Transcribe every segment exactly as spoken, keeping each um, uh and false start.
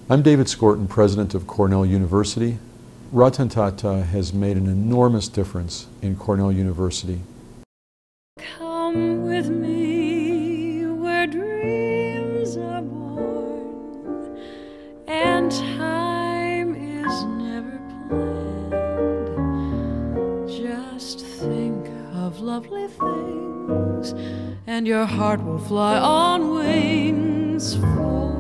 I'm David Skorton, president of Cornell University. Ratan Tata has made an enormous difference in Cornell University. Come with me where dreams are born and time is never planned. Just think of lovely things and your heart will fly on wings forever.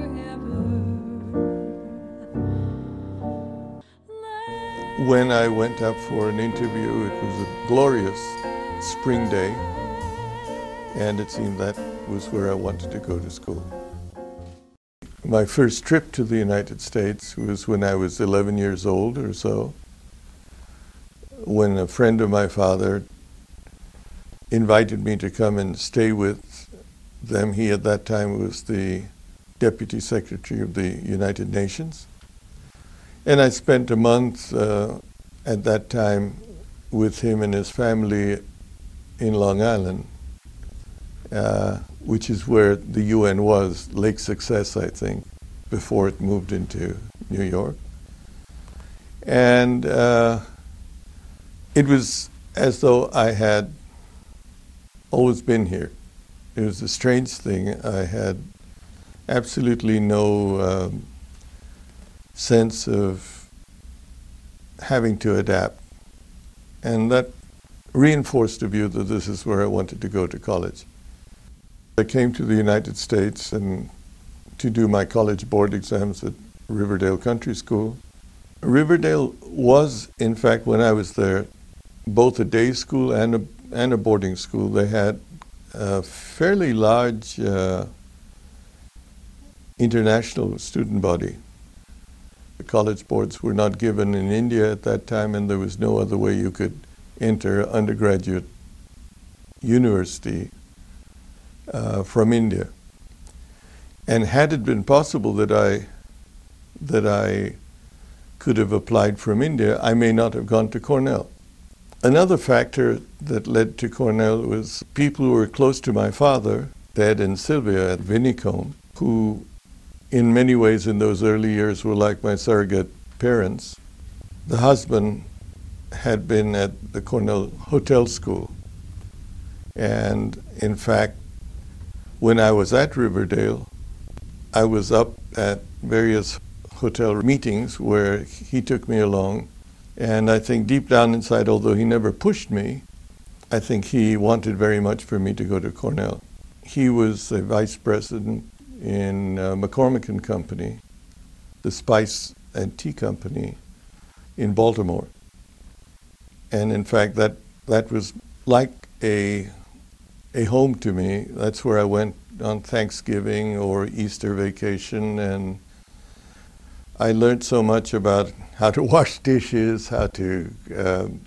When I went up for an interview, it was a glorious spring day, and it seemed that was where I wanted to go to school. My first trip to the United States was when I was eleven years old or so, when a friend of my father invited me to come and stay with them. He at that time was the Deputy Secretary of the United Nations. And I spent a month uh, at that time with him and his family in Long Island, uh, which is where the U N was, Lake Success, I think, before it moved into New York. And uh, it was as though I had always been here. It was a strange thing. I had absolutely no um, sense of having to adapt. And that reinforced the view that this is where I wanted to go to college. I came to the United States and to do my college board exams at Riverdale Country School. Riverdale was, in fact, when I was there, both a day school and a, and a boarding school. They had a fairly large uh, international student body. The college boards were not given in India at that time, and there was no other way you could enter undergraduate university uh, from India. And had it been possible that I that I could have applied from India, I may not have gone to Cornell. Another factor that led to Cornell was people who were close to my father, Ted and Sylvia at Vinicombe, who in many ways in those early years were like my surrogate parents. The husband had been at the Cornell Hotel School. And in fact, when I was at Riverdale, I was up at various hotel meetings where he took me along. And I think deep down inside, although he never pushed me, I think he wanted very much for me to go to Cornell. He was a vice president in uh, McCormick and Company, the spice and tea company in Baltimore. And in fact, that, that was like a, a home to me. That's where I went on Thanksgiving or Easter vacation, and I learned so much about how to wash dishes, how to um,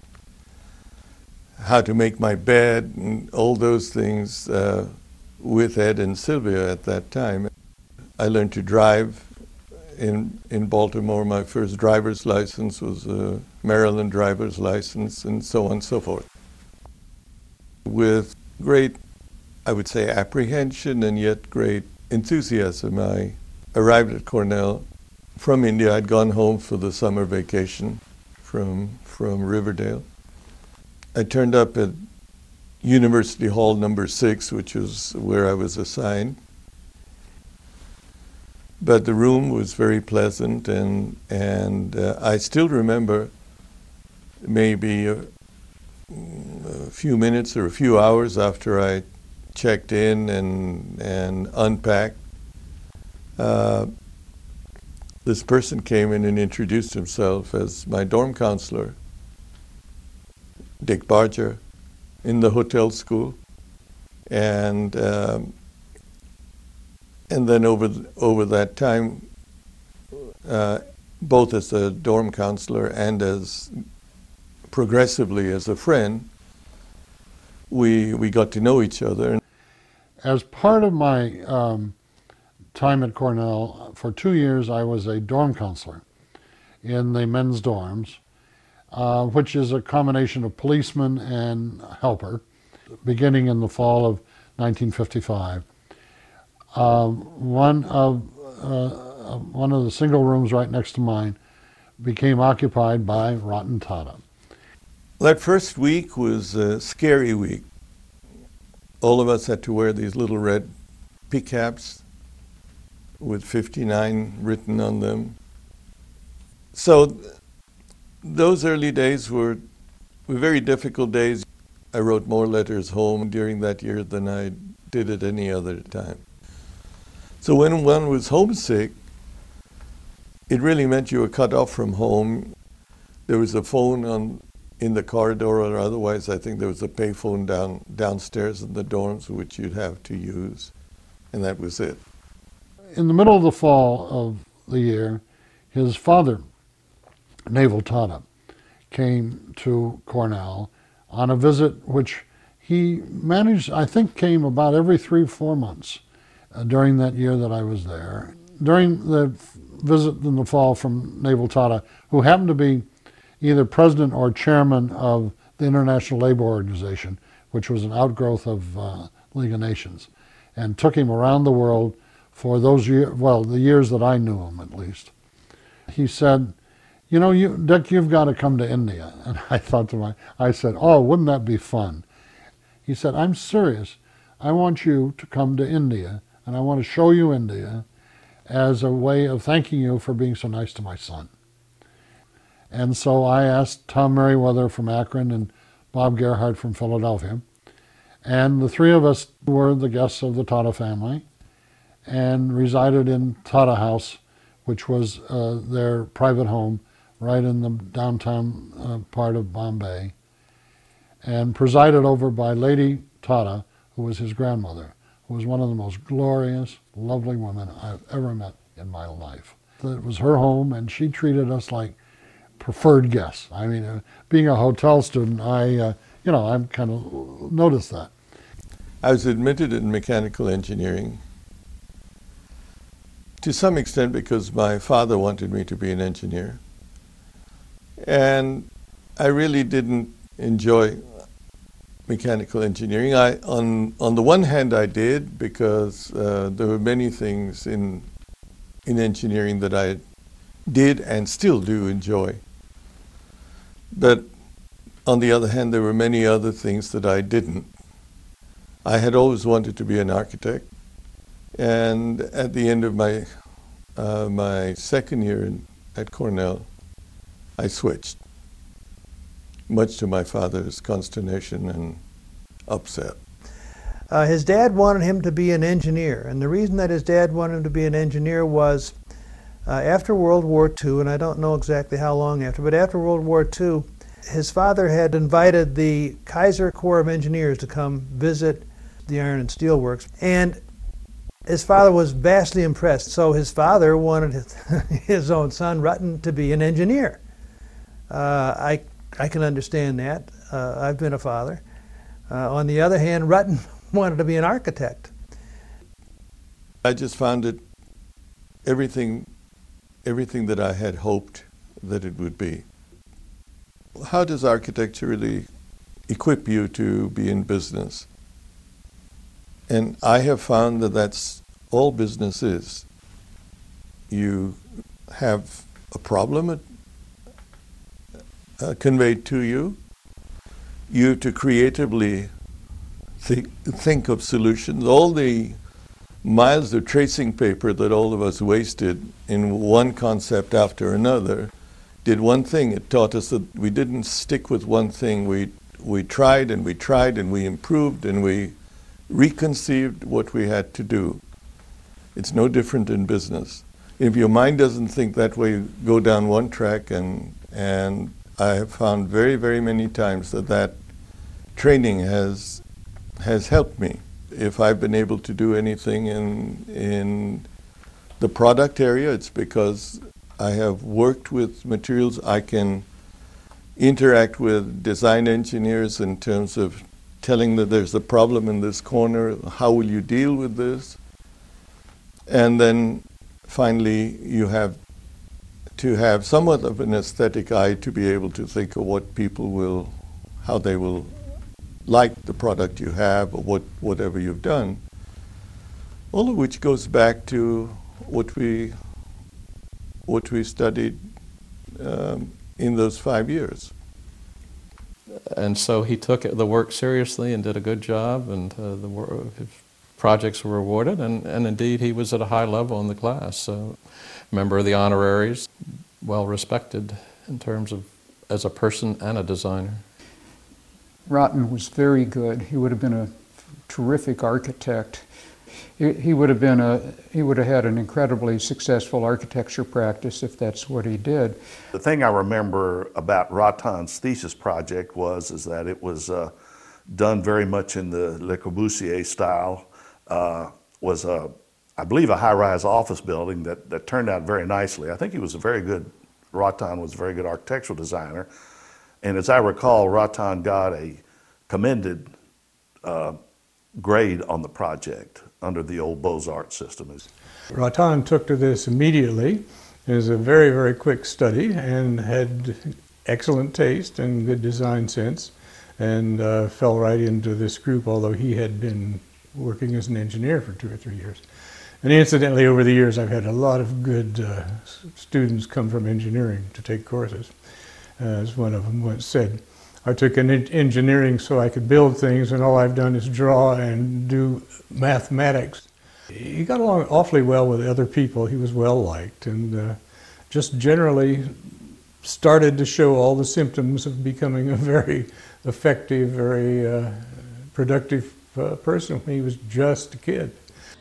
how to make my bed, and all those things uh, with Ed and Sylvia at that time. I learned to drive in in Baltimore. My first driver's license was a Maryland driver's license, and so on and so forth. With great, I would say, apprehension and yet great enthusiasm, I arrived at Cornell. From India, I'd gone home for the summer vacation from, from Riverdale. I turned up at University Hall number six, which was where I was assigned. But the room was very pleasant, and, and uh, I still remember maybe a, a few minutes or a few hours after I checked in and, and unpacked, uh, this person came in and introduced himself as my dorm counselor, Dick Barger, in the hotel school. And um, and then over th over that time, uh, both as a dorm counselor and as progressively as a friend, we we got to know each other. As part of my um, time at Cornell, for two years I was a dorm counselor in the men's dorms, uh, which is a combination of policeman and helper, beginning in the fall of nineteen fifty-five. Um, one of uh, uh, one of the single rooms right next to mine became occupied by Ratan Tata. That first week was a scary week. All of us had to wear these little red pea caps with fifty-nine written on them. So th- those early days were, were very difficult days. I wrote more letters home during that year than I did at any other time. So when one was homesick, it really meant you were cut off from home. There was a phone on in the corridor, or otherwise I think there was a payphone down downstairs in the dorms which you'd have to use, and that was it. In the middle of the fall of the year, his father, Naval Tata, came to Cornell on a visit which he managed, I think came about every three, four months uh, during that year that I was there. During the visit in the fall from Naval Tata, who happened to be either president or chairman of the International Labor Organization, which was an outgrowth of uh, League of Nations, and took him around the world for those years, well, the years that I knew him at least. He said, you know, you, Dick, you've got to come to India. And I thought to myself, I said, oh, wouldn't that be fun? He said, I'm serious. I want you to come to India, and I want to show you India as a way of thanking you for being so nice to my son. And so I asked Tom Merriweather from Akron and Bob Gerhardt from Philadelphia. And the three of us were the guests of the Tata family and resided in Tata House, which was uh, their private home right in the downtown uh, part of Bombay, and presided over by Lady Tata, who was his grandmother, who was one of the most glorious, lovely women I've ever met in my life. It was her home, and she treated us like preferred guests. I mean, uh, being a hotel student, I, uh, you know, I'm kind of noticed that. I was admitted in mechanical engineering to some extent because my father wanted me to be an engineer. And I really didn't enjoy mechanical engineering. I, on, on the one hand, I did because uh, there were many things in, in engineering that I did and still do enjoy. But on the other hand, there were many other things that I didn't. I had always wanted to be an architect, and at the end of my uh, my second year in, at Cornell, I switched, much to my father's consternation and upset. Uh, his dad wanted him to be an engineer, and the reason that his dad wanted him to be an engineer was uh, after World War Two, and I don't know exactly how long after, but after World War Two, his father had invited the Kaiser Corps of Engineers to come visit the Iron and Steel Works, and his father was vastly impressed. So his father wanted his, his own son, Ratan, to be an engineer. Uh, I, I can understand that. Uh, I've been a father. Uh, on the other hand, Ratan wanted to be an architect. I just found it everything, everything that I had hoped that it would be. How does architecture really equip you to be in business? And I have found that that's all business is. You have a problem uh, conveyed to you. You to creatively think, think of solutions. All the miles of tracing paper that all of us wasted in one concept after another did one thing. It taught us that we didn't stick with one thing. We, we tried and we tried and we improved and we reconceived what we had to do. It's no different in business. If your mind doesn't think that way, you go down one track, and and I have found very, very many times that that training has has helped me. If I've been able to do anything in in the product area, it's because I have worked with materials. I can interact with design engineers in terms of telling that there's a problem in this corner, how will you deal with this? And then finally you have to have somewhat of an aesthetic eye to be able to think of what people will, how they will like the product you have or what, whatever you've done. All of which goes back to what we what we studied um, in those five years. And so he took the work seriously and did a good job, and uh, the work, his projects were awarded, and, and indeed he was at a high level in the class. So, member of the honoraries, well respected in terms of as a person and a designer. Rotten was very good. He would have been a terrific architect. He, he would have been a he would have had an incredibly successful architecture practice if that's what he did. The thing I remember about Rattan's thesis project was is that it was uh, done very much in the Le Corbusier style. Uh, was a I believe a high-rise office building that that turned out very nicely. I think he was a very good. Rattan was a very good architectural designer, and as I recall, Rattan got a commended uh, grade on the project under the old Beaux-Arts system. Rattan took to this immediately. It was a very, very quick study and had excellent taste and good design sense, and uh, fell right into this group, although he had been working as an engineer for two or three years. And incidentally, over the years, I've had a lot of good uh, students come from engineering to take courses. Uh, as one of them once said, I took an engineering so I could build things, and all I've done is draw and do mathematics. He got along awfully well with other people. He was well liked, and uh, just generally started to show all the symptoms of becoming a very effective, very uh, productive uh, person when he was just a kid.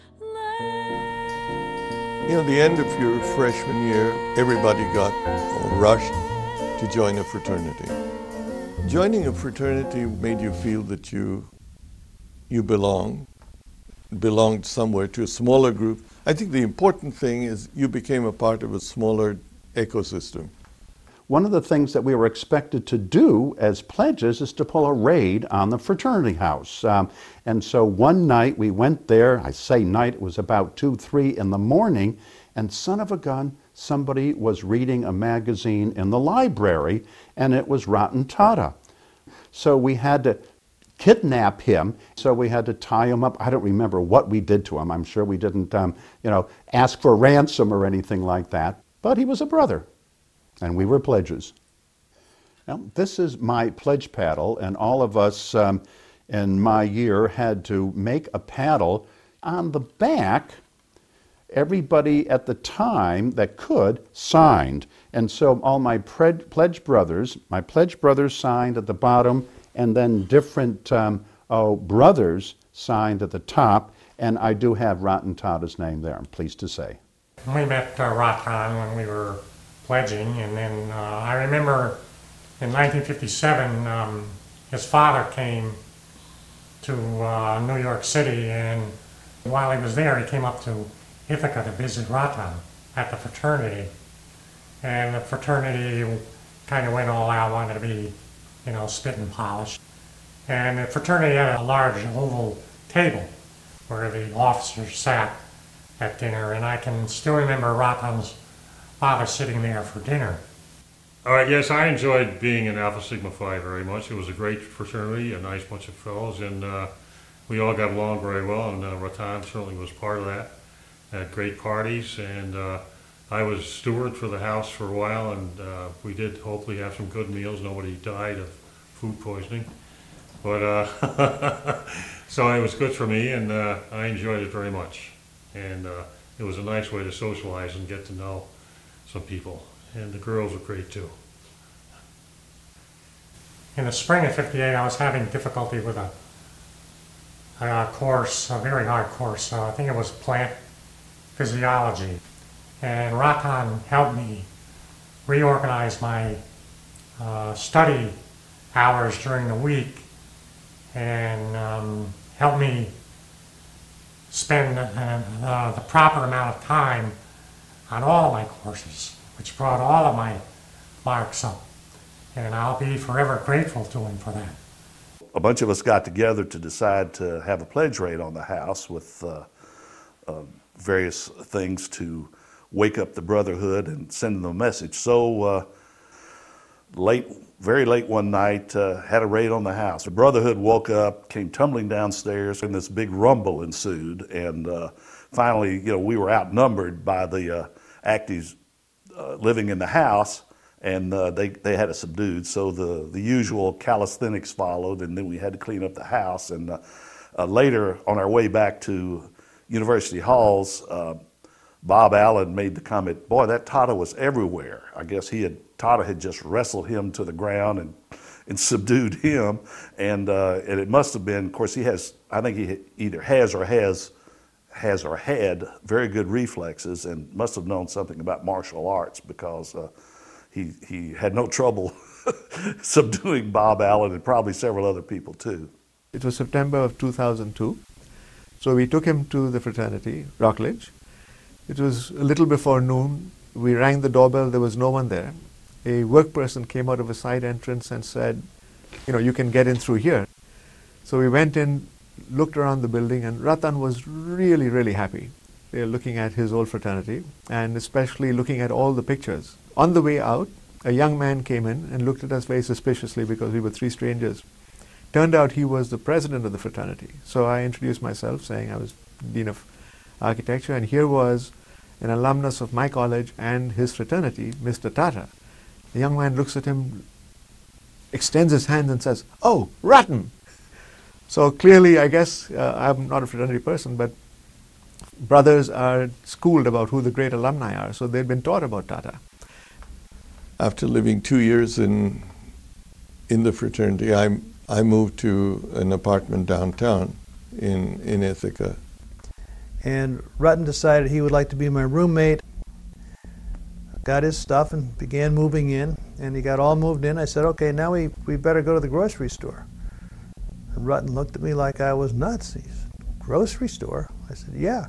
You know, the end of your freshman year, everybody got rushed to join a fraternity. Joining a fraternity made you feel that you you belong, belonged somewhere to a smaller group. I think the important thing is you became a part of a smaller ecosystem. One of the things that we were expected to do as pledges is to pull a raid on the fraternity house. Um, and so one night we went there, I say night, it was about two, three in the morning, and son of a gun, somebody was reading a magazine in the library, and it was Ratan Tata. So we had to kidnap him, so we had to tie him up. I don't remember what we did to him. I'm sure we didn't, um, you know, ask for ransom or anything like that, but he was a brother. And we were pledges. Now, this is my pledge paddle, and all of us um, in my year had to make a paddle. On the back, everybody at the time that could signed. And so all my pledge brothers, my pledge brothers signed at the bottom, and then different um, oh, brothers signed at the top. And I do have Ratan Tata's name there, I'm pleased to say. We met uh, Rattan when we were pledging, and then uh, I remember in nineteen fifty-seven um, his father came to uh, New York City, and while he was there he came up to Ithaca to visit Rattan at the fraternity, and the fraternity kind of went all out, wanted to be, you know, spit and polish, and the fraternity had a large oval table where the officers sat at dinner, and I can still remember Rattan's father sitting there for dinner. All right, yes, I enjoyed being in Alpha Sigma Phi very much. It was a great fraternity, a nice bunch of fellows, and uh, we all got along very well, and uh, Rattan certainly was part of that. Had great parties, and uh, I was steward for the house for a while, and uh, we did hopefully have some good meals. Nobody died of food poisoning. But uh, so it was good for me, and uh, I enjoyed it very much. And uh, it was a nice way to socialize and get to know some people, and the girls were great too. In the spring of fifty-eight, I was having difficulty with a, a course, a very hard course. Uh, I think it was plant physiology. And Rattan helped me reorganize my uh, study hours during the week, and um, helped me spend uh, uh, the proper amount of time on all my courses, which brought all of my marks up. And I'll be forever grateful to him for that. A bunch of us got together to decide to have a pledge raid on the house with uh, uh, various things to wake up the brotherhood and send them a message. So uh, late, very late one night, uh, had a raid on the house. The brotherhood woke up, came tumbling downstairs, and this big rumble ensued. And uh, finally, you know, we were outnumbered by the uh, active uh, living in the house, and uh, they, they had us subdued. So the, the usual calisthenics followed, and then we had to clean up the house. And uh, uh, later, on our way back to University Halls, uh, Bob Allen made the comment, boy, that Tata was everywhere. I guess he had, Tata had just wrestled him to the ground and, and subdued him. And, uh, and it must have been, of course, he has, I think he either has or has, has or had very good reflexes, and must have known something about martial arts, because uh, he, he had no trouble subduing Bob Allen and probably several other people too. It was September of two thousand two. So we took him to the fraternity, Rockledge. It was a little before noon. We rang the doorbell, there was no one there. A work person came out of a side entrance and said, you know, you can get in through here. So we went in, looked around the building, and Ratan was really, really happy. They were looking at his old fraternity, and especially looking at all the pictures. On the way out, a young man came in and looked at us very suspiciously because we were three strangers. Turned out he was the president of the fraternity. So I introduced myself, saying I was Dean of Architecture, and here was an alumnus of my college and his fraternity, Mister Tata. The young man looks at him, extends his hand and says, "Oh, Ratan!" So clearly, I guess, uh, I'm not a fraternity person, but brothers are schooled about who the great alumni are, so they'd been taught about Tata. After living two years in in the fraternity, I, I moved to an apartment downtown in, in Ithaca. And Ratan decided he would like to be my roommate. Got his stuff and began moving in, and he got all moved in. I said, okay, now we, we better go to the grocery store. And Ratan looked at me like I was nuts. He said, grocery store? I said, yeah.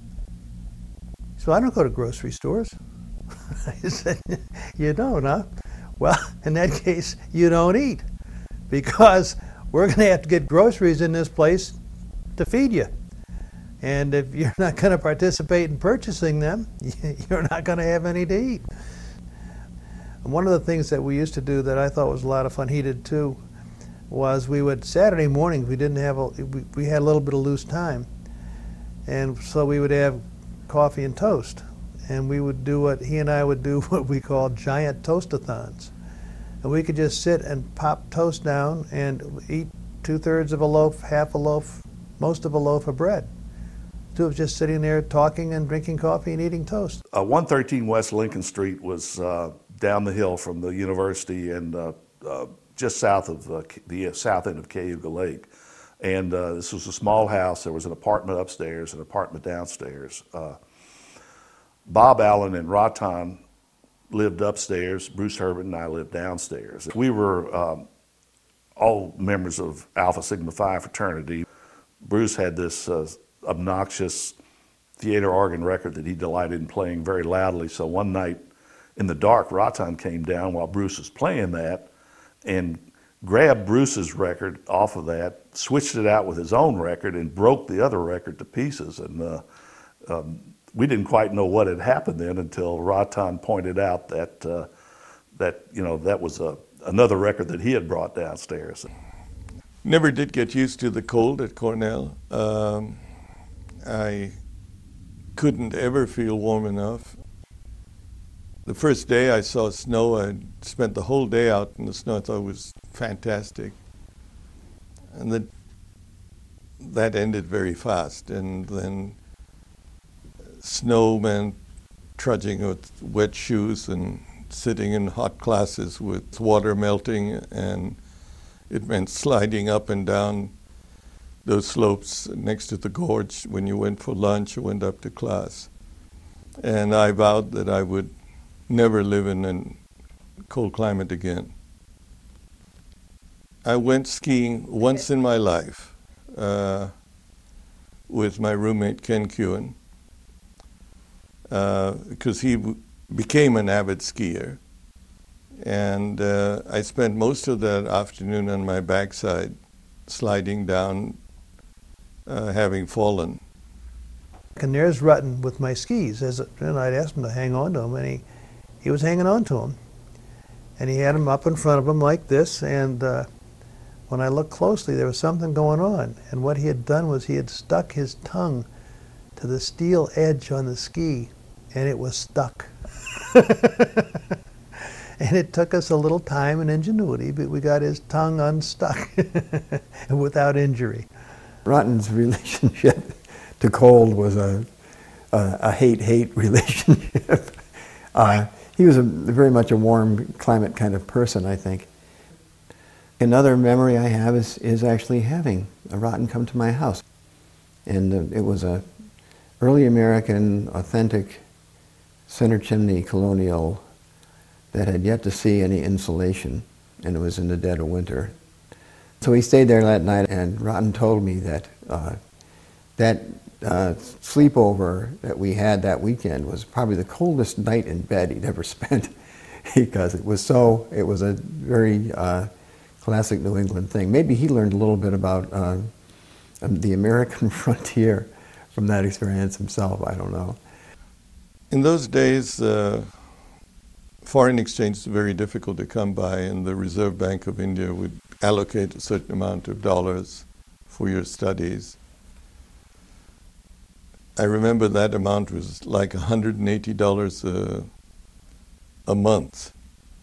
He said, I don't go to grocery stores. I said, you don't, huh? Well, in that case, you don't eat, because we're going to have to get groceries in this place to feed you. And if you're not going to participate in purchasing them, you're not going to have any to eat. And one of the things that we used to do that I thought was a lot of fun, he did too, was we would, Saturday mornings, we didn't have, a, we, we had a little bit of loose time. And so we would have coffee and toast. And we would do what, he and I would do what we called giant toast-a-thons. And we could just sit and pop toast down and eat two-thirds of a loaf, half a loaf, most of a loaf of bread. Two of us just sitting there talking and drinking coffee and eating toast. Uh, one thirteen West Lincoln Street was uh, down the hill from the university, and uh, uh, just south of uh, the south end of Cayuga Lake. And uh, this was a small house. There was an apartment upstairs, an apartment downstairs. Uh, Bob Allen and Ratan lived upstairs. Bruce Herbert and I lived downstairs. We were um, all members of Alpha Sigma Phi fraternity. Bruce had this uh, obnoxious theater organ record that he delighted in playing very loudly. So one night in the dark, Ratan came down while Bruce was playing that and grabbed Bruce's record off of that, switched it out with his own record, and broke the other record to pieces. And uh, um, we didn't quite know what had happened then until Ratan pointed out that uh, that you know that was a, another record that he had brought downstairs. Never did get used to the cold at Cornell. Um, I couldn't ever feel warm enough. The first day I saw snow, I spent the whole day out in the snow. I thought it was fantastic. And then that ended very fast. And then snow meant trudging with wet shoes and sitting in hot classes with water melting, and it meant sliding up and down those slopes next to the gorge when you went for lunch or went up to class. And I vowed that I would never live in a cold climate again. I went skiing once in my life uh, with my roommate Ken Kewen, uh, because he w- became an avid skier. And uh, I spent most of that afternoon on my backside, sliding down, uh, having fallen. And there's Ratan with my skis. As a, and I'd asked him to hang on to them, and he, he was hanging on to them. And he had them up in front of him like this, and uh, when I looked closely, there was something going on. And what he had done was he had stuck his tongue to the steel edge on the ski and it was stuck. And it took us a little time and ingenuity, but we got his tongue unstuck without injury. Rotten's relationship to cold was a, a, a hate-hate relationship. uh, he was a, very much a warm climate kind of person, I think. Another memory I have is, is actually having a Rotten come to my house. And uh, it was a early American, authentic center chimney colonial that had yet to see any insulation, and it was in the dead of winter. So we stayed there that night, and Rotten told me that uh, that uh, sleepover that we had that weekend was probably the coldest night in bed he'd ever spent, because it was so, it was a very uh, classic New England thing. Maybe he learned a little bit about uh, the American frontier from that experience himself, I don't know. In those days, uh, foreign exchange is very difficult to come by, and the Reserve Bank of India would allocate a certain amount of dollars for your studies. I remember that amount was like one hundred eighty dollars a, a month.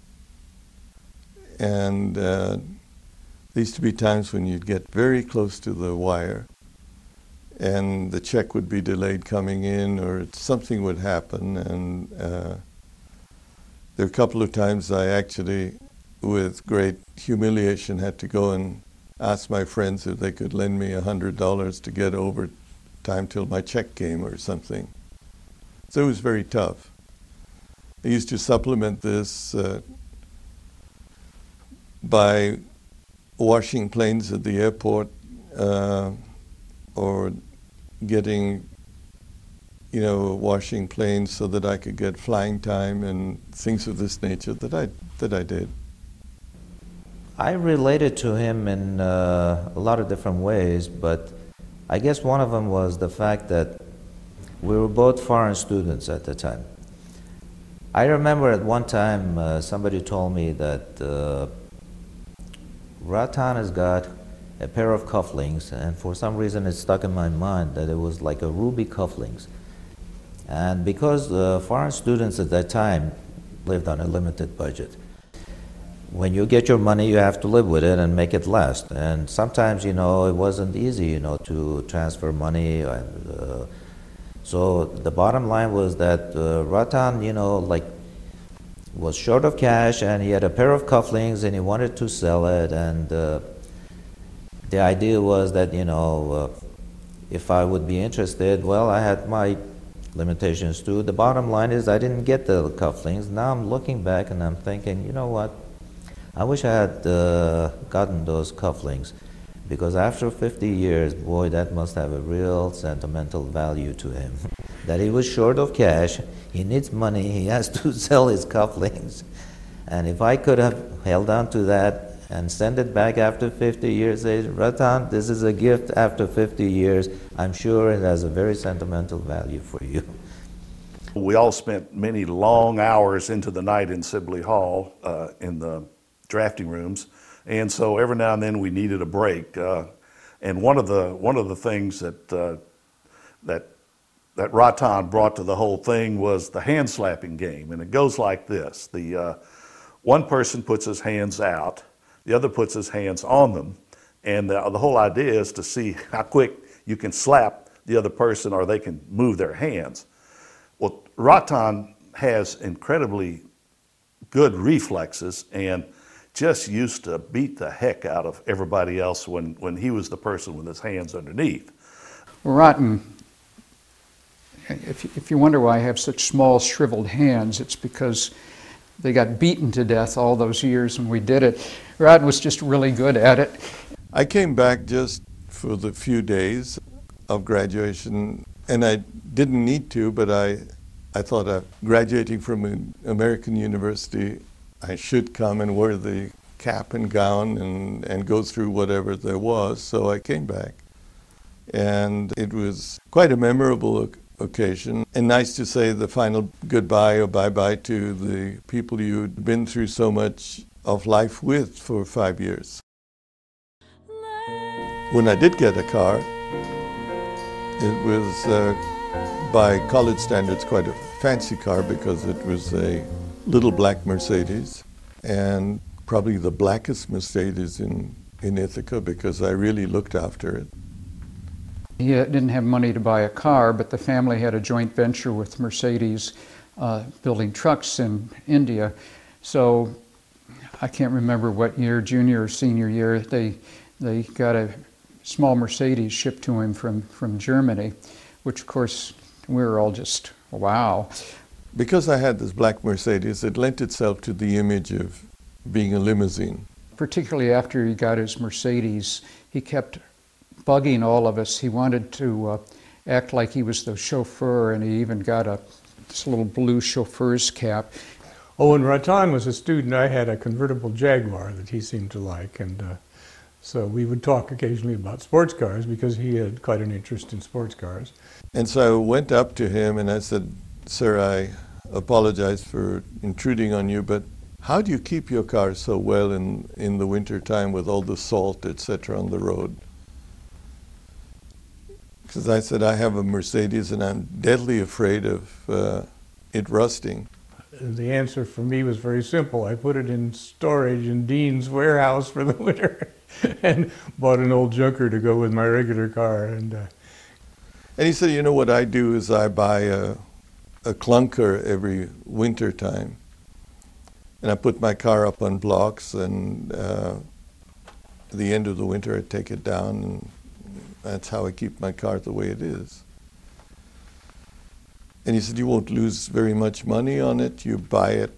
And uh, there used to be times when you'd get very close to the wire, and the check would be delayed coming in, or something would happen, and uh, there were a couple of times I actually, with great humiliation, had to go and ask my friends if they could lend me one hundred dollars to get over time till my check came or something. So it was very tough. I used to supplement this uh, by washing planes at the airport, uh, or getting, you know, washing planes so that I could get flying time and things of this nature that I that I did. I related to him in uh, a lot of different ways, but I guess one of them was the fact that we were both foreign students at the time. I remember at one time uh, somebody told me that uh, Rattan has got a pair of cufflinks, and for some reason it stuck in my mind that it was like a ruby cufflinks. And because uh, foreign students at that time lived on a limited budget, when you get your money, you have to live with it and make it last. And sometimes, you know, it wasn't easy, you know, to transfer money. And, uh, so the bottom line was that uh, Rattan, you know, like, was short of cash, and he had a pair of cufflinks, and he wanted to sell it. And uh, the idea was that, you know, uh, if I would be interested, well, I had my limitations too. The bottom line is I didn't get the cufflinks. Now I'm looking back and I'm thinking, you know what? I wish I had uh, gotten those cufflinks, because after fifty years, boy, that must have a real sentimental value to him. That he was short of cash, he needs money, he has to sell his cufflinks. And if I could have held on to that and send it back after fifty years, say, Rattan, this is a gift after fifty years, I'm sure it has a very sentimental value for you. We all spent many long hours into the night in Sibley Hall uh, in the drafting rooms, and so every now and then we needed a break. Uh, and one of the one of the things that uh, that that Rattan brought to the whole thing was the hand slapping game, and it goes like this: the uh, one person puts his hands out, the other puts his hands on them, and the, the whole idea is to see how quick you can slap the other person, or they can move their hands. Well, Rattan has incredibly good reflexes, and just used to beat the heck out of everybody else when, when he was the person with his hands underneath. Rotten, if, if you wonder why I have such small shriveled hands, it's because they got beaten to death all those years when we did it. Rotten was just really good at it. I came back just for the few days of graduation, and I didn't need to, but I, I thought of graduating from an American university, I should come and wear the cap and gown and, and go through whatever there was, so I came back. And it was quite a memorable occasion, and nice to say the final goodbye or bye-bye to the people you'd been through so much of life with for five years. When I did get a car, it was, uh, by college standards, quite a fancy car because it was a little black Mercedes, and probably the blackest Mercedes in, in Ithaca because I really looked after it. He didn't have money to buy a car, but the family had a joint venture with Mercedes uh, building trucks in India. So I can't remember what year, junior or senior year, they, they got a small Mercedes shipped to him from, from Germany, which of course we were all just, wow. Because I had this black Mercedes, it lent itself to the image of being a limousine. Particularly after he got his Mercedes, he kept bugging all of us. He wanted to uh, act like he was the chauffeur, and he even got a this little blue chauffeur's cap. Oh, when Ratan was a student, I had a convertible Jaguar that he seemed to like, and uh, so we would talk occasionally about sports cars because he had quite an interest in sports cars. And so I went up to him and I said, "Sir, I apologize for intruding on you, but how do you keep your car so well in, in the winter time with all the salt, et cetera, on the road?" Because I said, "I have a Mercedes and I'm deadly afraid of uh, it rusting." The answer for me was very simple. I put it in storage in Dean's warehouse for the winter and bought an old junker to go with my regular car. And, uh, and he said, "You know what I do is I buy a, a clunker every winter time. And I put my car up on blocks, and uh, at the end of the winter I take it down, and that's how I keep my car the way it is." And he said, "You won't lose very much money on it. You buy it,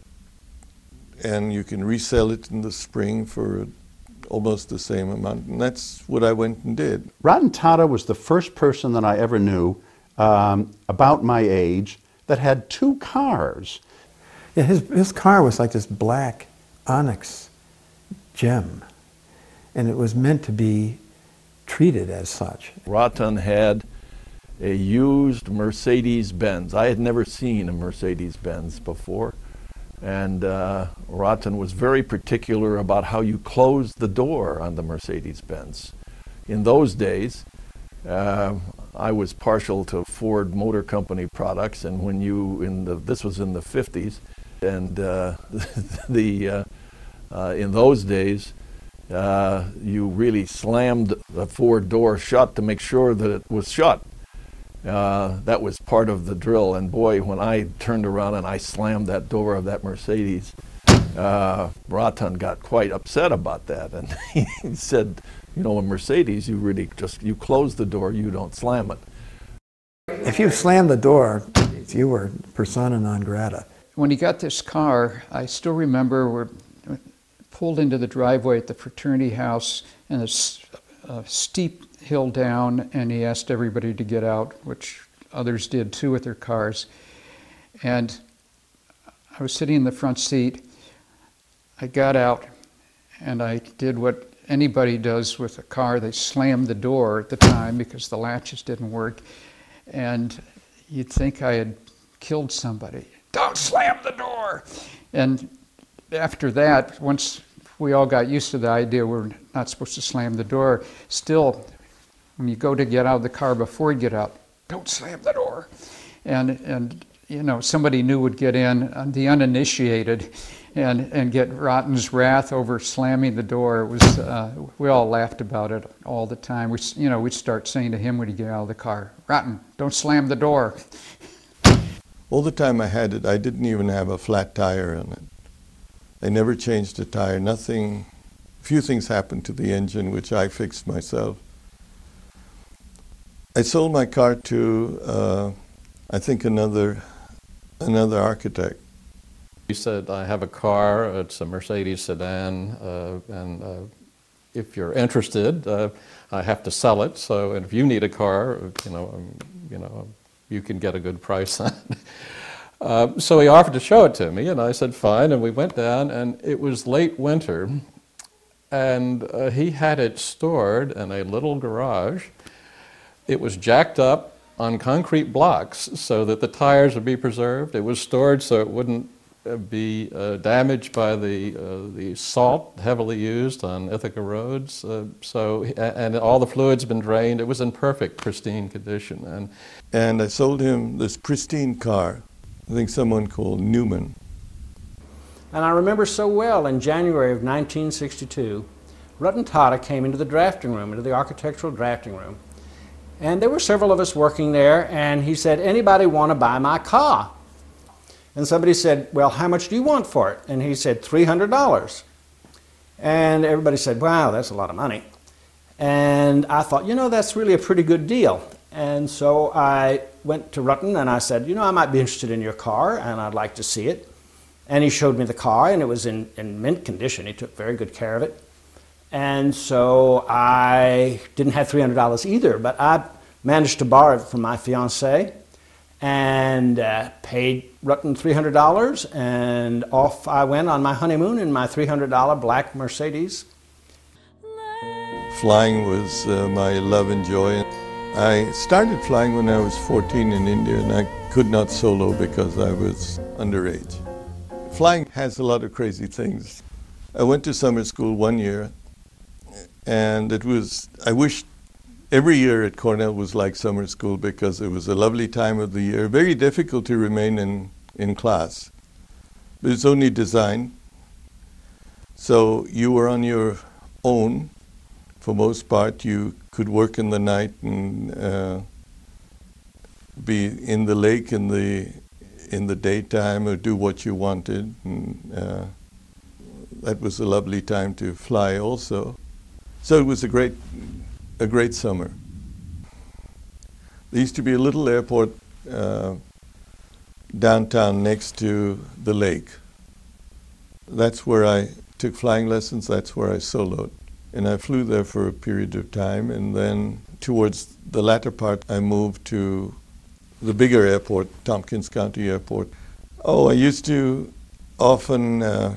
and you can resell it in the spring for almost the same amount." And that's what I went and did. Ratan Tata was the first person that I ever knew um, about my age that had two cars. Yeah, his, his car was like this black onyx gem, and it was meant to be treated as such. Ratan had a used Mercedes-Benz. I had never seen a Mercedes-Benz before, and uh, Ratan was very particular about how you closed the door on the Mercedes-Benz. In those days, uh, I was partial to Ford Motor Company products, and when you, in the, this was in the fifties, and uh, the uh, uh, in those days, uh, you really slammed the Ford door shut to make sure that it was shut. Uh, that was part of the drill, and boy, when I turned around and I slammed that door of that Mercedes, uh, Ratan got quite upset about that, and he said, "You know, a Mercedes, you really just, you close the door, you don't slam it." If you slammed the door, you were persona non grata. When he got this car, I still remember we pulled into the driveway at the fraternity house, and it's a steep hill down, and he asked everybody to get out, which others did too with their cars. And I was sitting in the front seat. I got out, and I did what anybody does with a car. They slammed the door at the time because the latches didn't work. And you'd think I had killed somebody. "Don't slam the door!" And after that, once we all got used to the idea we're not supposed to slam the door, still, when you go to get out of the car before you get out, "Don't slam the door." And, and you know, somebody new would get in, uh, the uninitiated, and, and get Ratan's wrath over slamming the door. It was, uh, we all laughed about it all the time. We, you know, we'd start saying to him when he'd get out of the car, "Ratan, don't slam the door." All the time I had it, I didn't even have a flat tire on it. I never changed a tire, nothing. A few things happened to the engine, which I fixed myself. I sold my car to, uh, I think, another, another architect. He said, "I have a car, it's a Mercedes sedan, uh, and uh, if you're interested, uh, I have to sell it, so and if you need a car, you know, um, you know, you can get a good price on it." Uh, so he offered to show it to me, and I said fine, and we went down, and it was late winter, and uh, he had it stored in a little garage. It was jacked up on concrete blocks so that the tires would be preserved. It was stored so it wouldn't uh, be uh, damaged by the, uh, the salt heavily used on Ithaca roads. Uh, so, and all the fluids had been drained. It was in perfect, pristine condition. And And I sold him this pristine car I think someone called Newman. And I remember so well in January of nineteen sixty-two, Ratan Tata came into the drafting room, into the architectural drafting room. And there were several of us working there, and he said, anybody want to buy my car? And somebody said, well, how much do you want for it? And he said, three hundred dollars. And everybody said, wow, that's a lot of money. And I thought, you know, that's really a pretty good deal. And so I went to Ratan and I said, you know, I might be interested in your car and I'd like to see it. And he showed me the car, and it was in, in mint condition. He took very good care of it. And so I didn't have three hundred dollars either, but I managed to borrow it from my fiancée and uh, paid Ratan three hundred dollars, and off I went on my honeymoon in my three hundred dollar black Mercedes. Flying was uh, my love and joy. I started flying when I was fourteen in India, and I could not solo because I was underage. Flying has a lot of crazy things. I went to summer school one year, and it was, I wish every year at Cornell was like summer school because it was a lovely time of the year. Very difficult to remain in, in class, but it's only design. So you were on your own for most part. You could work in the night and uh, be in the lake in the in the daytime or do what you wanted. And, uh, that was a lovely time to fly also. So it was a great, a great summer. There used to be a little airport uh, downtown next to the lake. That's where I took flying lessons, that's where I soloed. And I flew there for a period of time, and then towards the latter part I moved to the bigger airport, Tompkins County Airport. Oh, I used to often uh,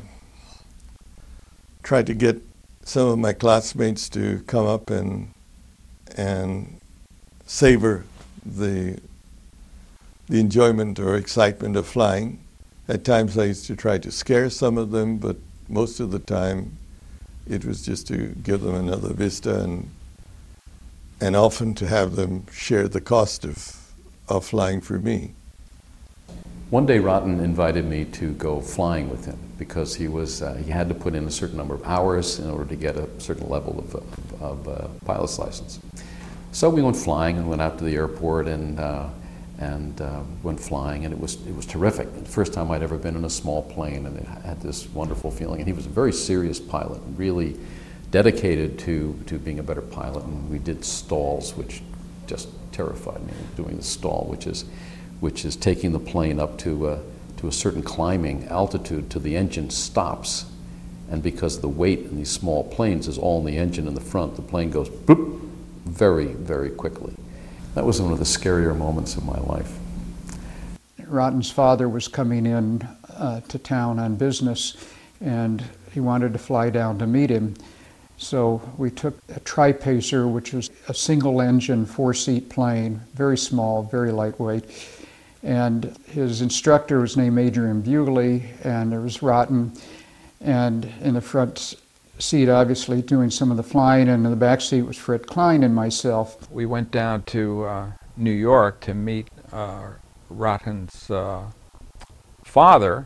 try to get some of my classmates to come up and and savor the the enjoyment or excitement of flying. At times I used to try to scare some of them, but most of the time it was just to give them another vista, and and often to have them share the cost of of flying for me. One day Ratan invited me to go flying with him because he was uh, he had to put in a certain number of hours in order to get a certain level of, of, of uh, pilot's license. So we went flying and went out to the airport and uh, and uh, went flying, and it was it was terrific. The first time I'd ever been in a small plane, and it had this wonderful feeling. And he was a very serious pilot, really dedicated to to being a better pilot. And we did stalls, which just terrified me, doing the stall, which is which is taking the plane up to uh, to a certain climbing altitude till the engine stops, and because the weight in these small planes is all in the engine in the front, the plane goes boop very, very quickly. That was one of the scarier moments of my life. Ratan's father was coming in uh, to town on business, and he wanted to fly down to meet him. So we took a Tri-Pacer, which was a single-engine, four-seat plane, very small, very lightweight. And his instructor was named Adrian Bugley, and there was Ratan, and in the front seat, obviously, doing some of the flying, and in the back seat was Fred Klein and myself. We went down to uh, New York to meet uh, Ratan's uh, father.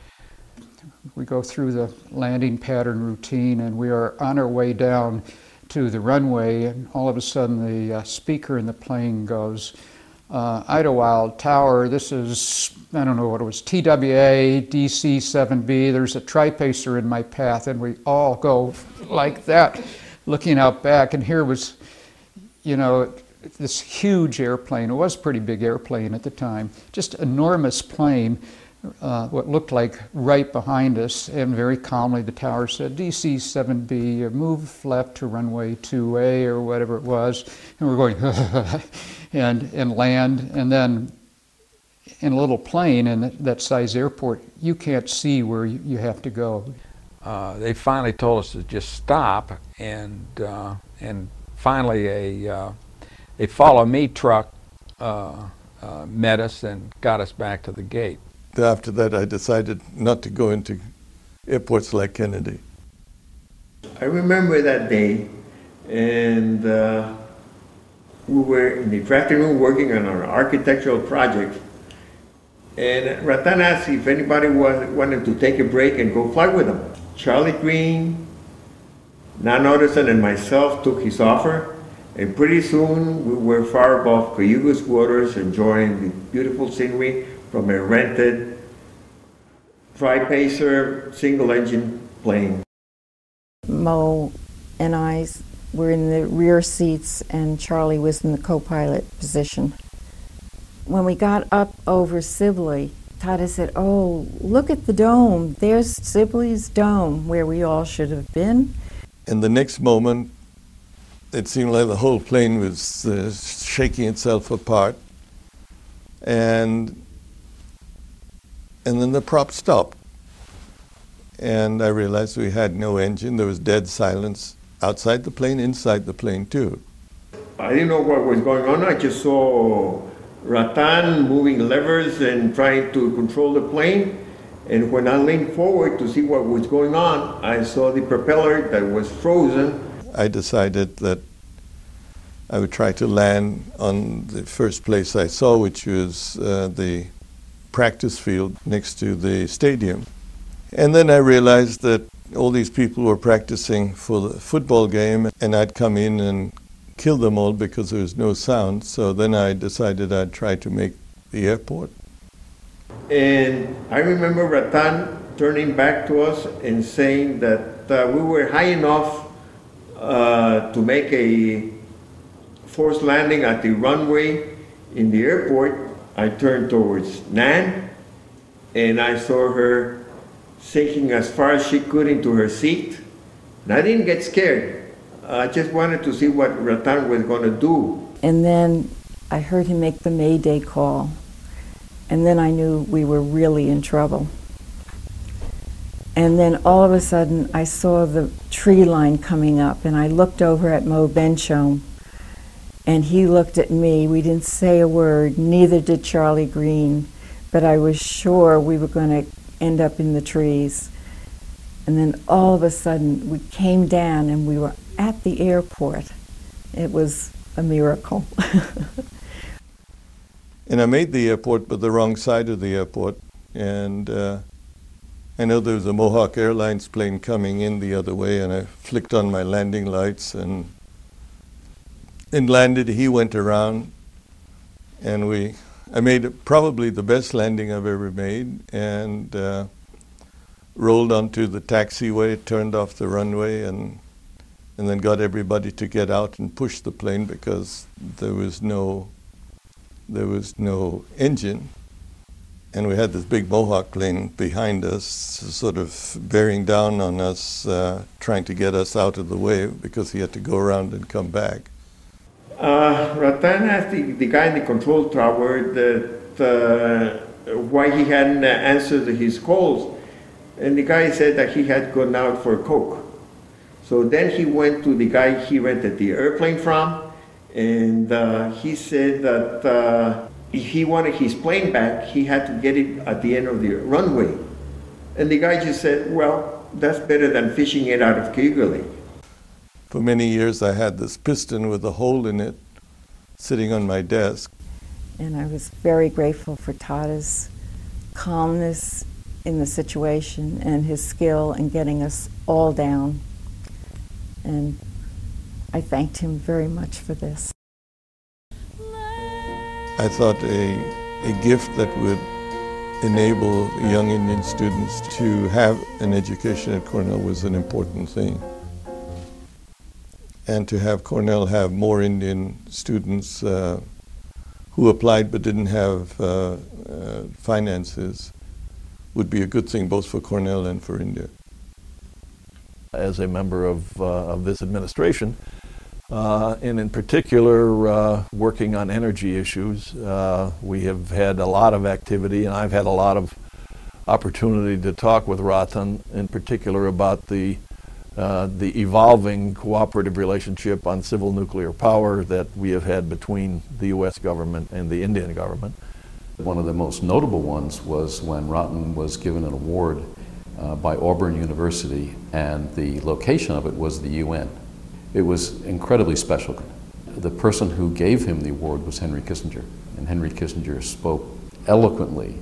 We go through the landing pattern routine, and we are on our way down to the runway, and all of a sudden the uh, speaker in the plane goes, uh, Idlewild Tower, this is, I don't know what it was, T W A D C seven B, there's a Tri-Pacer in my path, and we all go like that, looking out back, and here was, you know, this huge airplane. It was a pretty big airplane at the time, just enormous plane. Uh, what looked like right behind us, and very calmly the tower said, D C seven B, move left to runway two A or whatever it was, and we're going, and, and land, and then in a little plane in that size airport, you can't see where you, you have to go. Uh, they finally told us to just stop, and uh, and finally a, uh, a follow me truck uh, uh, met us and got us back to the gate. After that, I decided not to go into airports like Kennedy. I remember that day, and uh, we were in the drafting room working on our architectural project, And Ratan asked if anybody was, wanted to take a break and go fly with him. Charlie Green, Nan Otterson, and myself took his offer, and pretty soon we were far above Cayuga's waters, enjoying the beautiful scenery from a rented tri-pacer single-engine plane. Mo and I were in the rear seats, and Charlie was in the co-pilot position. When we got up over Sibley, Tata said, "Oh, look at the dome. There's Sibley's dome, where we all should have been." And the next moment, it seemed like the whole plane was uh, shaking itself apart. And, and then the prop stopped. And I realized we had no engine. There was dead silence outside the plane, inside the plane too. I didn't know what was going on. I just saw Ratan moving levers and trying to control the plane. And when I leaned forward to see what was going on, I saw the propeller that was frozen. I decided that I would try to land on the first place I saw, which was uh, the practice field next to the stadium. And then I realized that all these people were practicing for the football game, and I'd come in and kill them all because there was no sound. So then I decided I'd try to make the airport. And I remember Ratan turning back to us and saying that uh, we were high enough uh, to make a forced landing at the runway in the airport. I turned towards Nan, and I saw her sinking as far as she could into her seat. And I didn't get scared. I just wanted to see what Ratan was going to do. And then I heard him make the Mayday call. And then I knew we were really in trouble. And then all of a sudden I saw the tree line coming up, and I looked over at Mo Benchom, and he looked at me. We didn't say a word, neither did Charlie Green, but I was sure we were going to end up in the trees. And then all of a sudden we came down and we were at the airport. It was a miracle. And I made the airport, but the wrong side of the airport. And uh, I know there was a Mohawk Airlines plane coming in the other way, and I flicked on my landing lights and, and landed. He went around, and we, I made probably the best landing I've ever made, and uh, rolled onto the taxiway, turned off the runway, and and then got everybody to get out and push the plane because there was no there was no engine, and we had this big Mohawk plane behind us, sort of bearing down on us, uh, trying to get us out of the way because he had to go around and come back. Uh, Ratan asked the, the guy in the control tower that uh, why he hadn't uh, answered his calls, and the guy said that he had gone out for a Coke. So then he went to the guy he rented the airplane from, and uh, he said that uh, if he wanted his plane back, he had to get it at the end of the runway. And the guy just said, well, that's better than fishing it out of Cayuga Lake. For many years I had this piston with a hole in it sitting on my desk. And I was very grateful for Tata's calmness in the situation and his skill in getting us all down. And I thanked him very much for this. I thought a, a gift that would enable young Indian students to have an education at Cornell was an important thing. And to have Cornell have more Indian students uh, who applied but didn't have uh, uh, finances would be a good thing both for Cornell and for India. As a member of, uh, of this administration, uh, and in particular uh, working on energy issues, uh, we have had a lot of activity, and I've had a lot of opportunity to talk with Ratan in particular about the Uh, the evolving cooperative relationship on civil nuclear power that we have had between the U S government and the Indian government. One of the most notable ones was when Ratan was given an award uh, by Auburn University, and the location of it was the U N. It was incredibly special. The person who gave him the award was Henry Kissinger, and Henry Kissinger spoke eloquently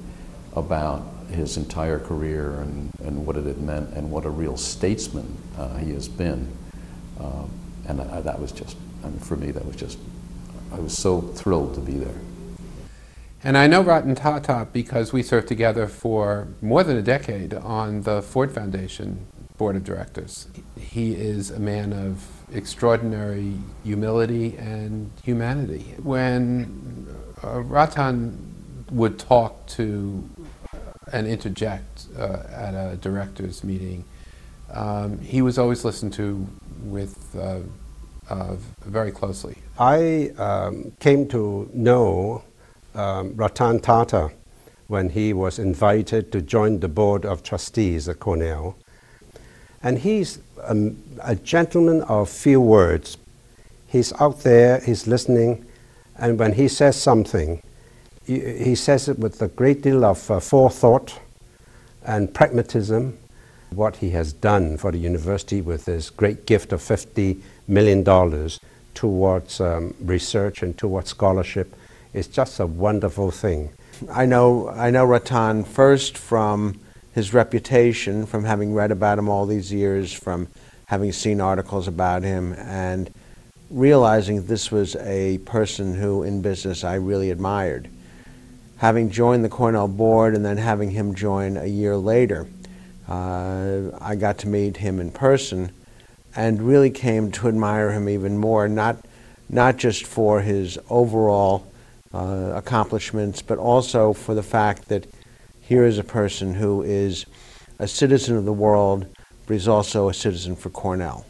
about his entire career and, and what it had meant and what a real statesman uh, he has been. Um, and I, that was just, I mean, for me, that was just, I was so thrilled to be there. And I know Ratan Tata because we served together for more than a decade on the Ford Foundation Board of Directors. He is a man of extraordinary humility and humanity. When uh, Ratan would talk to and interject uh, at a director's meeting, um, he was always listened to with uh, uh, very closely. I um, came to know um, Ratan Tata when he was invited to join the board of trustees at Cornell. And he's a, a gentleman of few words. He's out there, he's listening, and when he says something, he, he says it with a great deal of uh, forethought and pragmatism. What he has done for the university with his great gift of fifty million dollars towards um, research and towards scholarship is just a wonderful thing. I know, I know Ratan first from his reputation, from having read about him all these years, from having seen articles about him, and realizing this was a person who in business I really admired. Having joined the Cornell board and then having him join a year later, uh, I got to meet him in person and really came to admire him even more, not, not just for his overall uh, accomplishments, but also for the fact that here is a person who is a citizen of the world, but he's also a citizen for Cornell.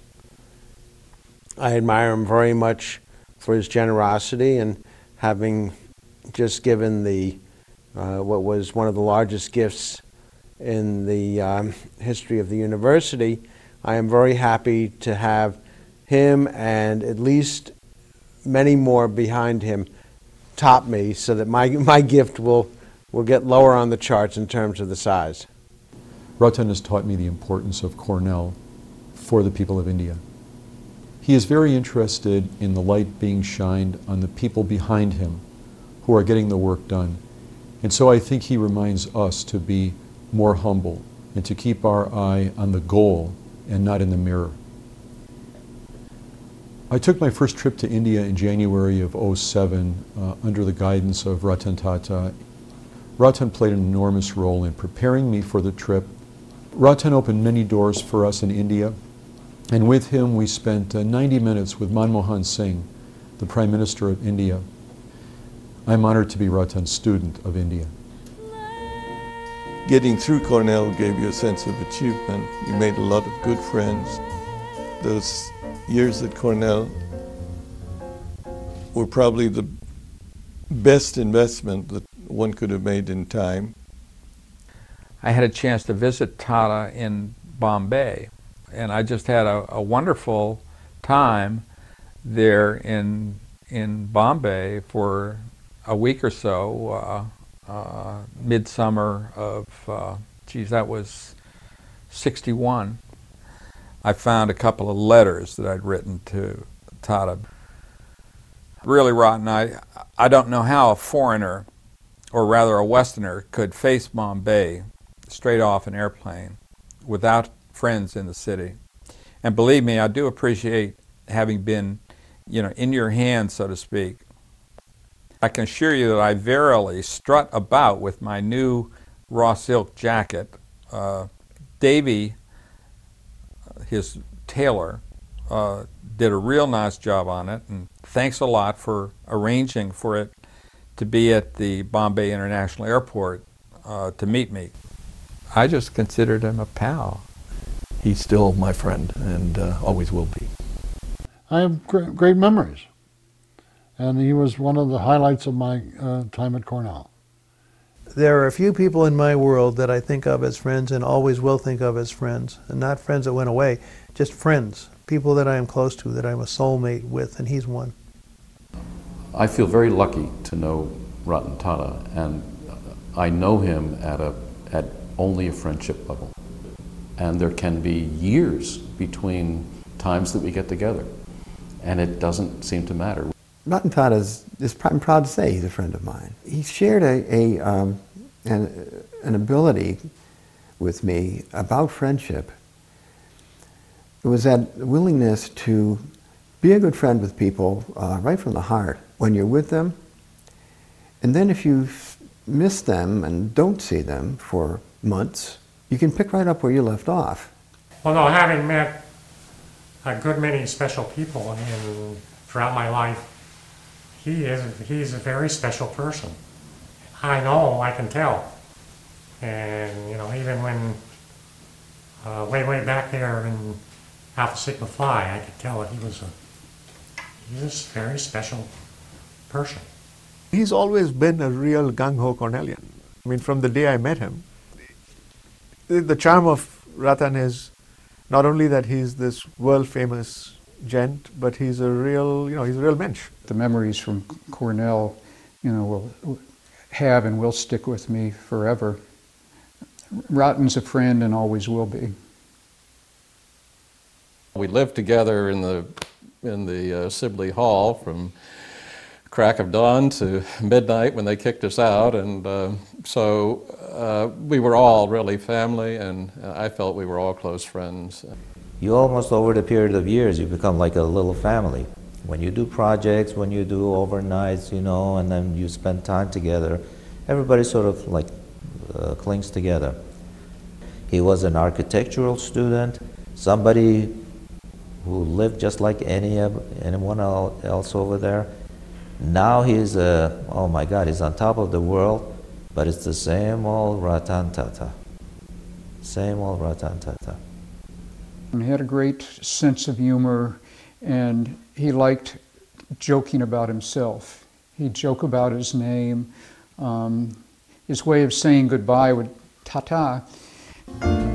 I admire him very much for his generosity and having just given the uh, what was one of the largest gifts in the um, history of the university. I am very happy to have him and at least many more behind him top me so that my, my gift will, will get lower on the charts in terms of the size. Ratan has taught me the importance of Cornell for the people of India. He is very interested in the light being shined on the people behind him who are getting the work done. And so I think he reminds us to be more humble and to keep our eye on the goal and not in the mirror. I took my first trip to India in January of oh seven uh, under the guidance of Ratan Tata. Ratan played an enormous role in preparing me for the trip. Ratan opened many doors for us in India, and with him we spent uh, ninety minutes with Manmohan Singh, the Prime Minister of India. I'm honored to be Ratan's student of India. Getting through Cornell gave you a sense of achievement. You made a lot of good friends. Those years at Cornell were probably the best investment that one could have made in time. I had a chance to visit Tata in Bombay, and I just had a, a wonderful time there in in Bombay for a week or so, uh, uh, midsummer of, uh, geez, that was sixty-one. I found a couple of letters that I'd written to Tata. Really, Ratan, I, I don't know how a foreigner, or rather a Westerner, could face Bombay straight off an airplane without friends in the city. And believe me, I do appreciate having been, you know, in your hands, so to speak. I can assure you that I verily strut about with my new raw silk jacket. Uh, Davy, his tailor, uh, did a real nice job on it, and thanks a lot for arranging for it to be at the Bombay International Airport uh, to meet me. I just considered him a pal. He's still my friend and uh, always will be. I have great, great memories. And he was one of the highlights of my uh, time at Cornell. There are a few people in my world that I think of as friends and always will think of as friends. And not friends that went away, just friends. People that I am close to, that I'm a soulmate with, and he's one. I feel very lucky to know Ratan Tata, and I know him at, a, at only a friendship level. And there can be years between times that we get together, and it doesn't seem to matter. Ratan Tata is, is, I'm proud to say he's a friend of mine. He shared a, a, um, and an ability with me about friendship. It was that willingness to be a good friend with people uh, right from the heart when you're with them. And then if you miss them and don't see them for months, you can pick right up where you left off. Well, no, having met a good many special people in, throughout my life, he is he's a very special person. I know, I can tell. And, you know, even when, uh, way, way back there in Alpha Sigma Phi, I could tell that he was a, he was a very special person. He's always been a real gung-ho Cornellian. I mean, from the day I met him, the, the charm of Ratan is not only that he's this world-famous gent, but he's a real, you know, he's a real mensch. The memories from Cornell, you know, will have and will stick with me forever. Ratan's a friend and always will be. We lived together in the in the uh, Sibley Hall from crack of dawn to midnight when they kicked us out, and uh, so uh, we were all really family, and I felt we were all close friends. You almost, over the period of years, you become like a little family. When you do projects, when you do overnights, you know, and then you spend time together, everybody sort of like uh, clings together. He was an architectural student, somebody who lived just like any anyone else over there. Now he's, uh, oh my God, he's on top of the world, but it's the same old Ratan Tata. Same old Ratan Tata. And he had a great sense of humor, and he liked joking about himself. He'd joke about his name. Um, his way of saying goodbye would, ta-ta.